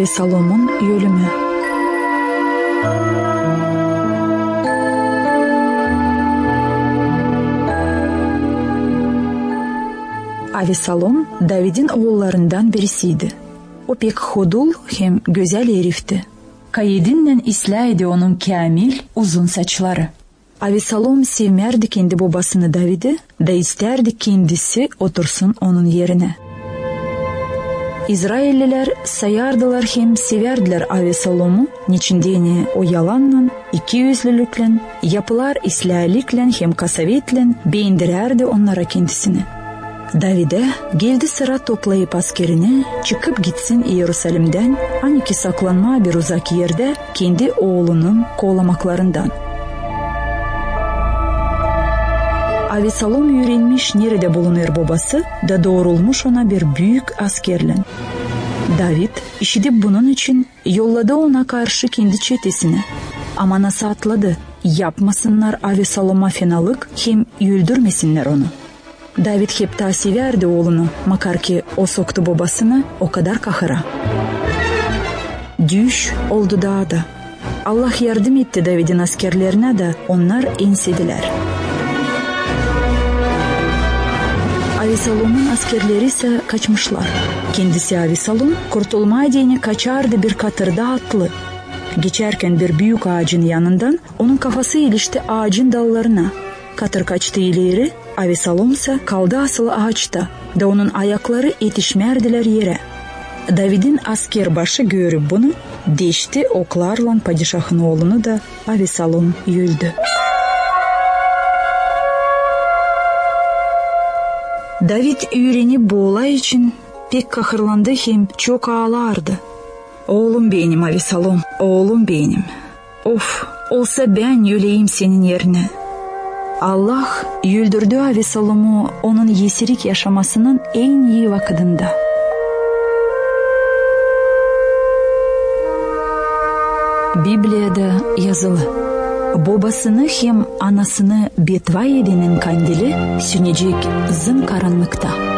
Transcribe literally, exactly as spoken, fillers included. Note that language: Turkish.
Авесоломун өлімі. Авесолом Давидин оğullarından birisiydi. O pek hudul hem güzel herifti. Kayedinden islaydı onun kamil uzun saçları. Авесолом sevmerdi kendi babasını David'i, da isterdi kendisi otursun onun yerine. İsrailliler sayardılar hem severdiler Avesolom'u, niçindeni o yalanla, iki yüzlülükle, yapılar İslaylikle hem kasavetle beğendirerdi onlara kendisini. David'e geldi sıra toplayıp askerini, çıkıp gitsin Yerusalim'den, aniki saklanma bir uzak yerde kendi oğlunun kovlamaklarından. Avesolom öğrenmiş nerede bulunur babası da doğrulmuş ona bir büyük askerle. David işitip bunun için yolladı ona karşı kendi çetesini. Ama nasıl atladı? Yapmasınlar Avesolom'a fenalık, hem öldürmesinler onu. David hep tavsiye verdi oğlunu, makar ki o soktu babasını o kadar kahıra. Düş oldu dağda. Allah yardım etti David'in askerlerine de onlar ensediler. Avesolom'un askerleri ise kaçmışlar. Kendisi Avesolom kurtulmayacağını kaçardı bir katırda atlı. Geçerken bir büyük ağacın yanından onun kafası ilişti ağacın dallarına. Katır kaçtı ileri, Avesolom ise kaldı asılı ağaçta da onun ayakları yetişmerdiler yere. David'in asker başı görüp bunu deşti oklarla padişahın oğlunu da Avesolom öldü. David öğrenip bu olay için pek kahırlandı hem çok ağlardı. Oğlum benim Avesolom, oğlum benim. Of, olsa ben öleyim senin yerine. Allah öldürdü Avesolom'u onun yesirik yaşamasının en iyi vakitinde. Biblia'da yazılı. Babasını hem anasını betva edenin kandili sönecek zın karanlıkta.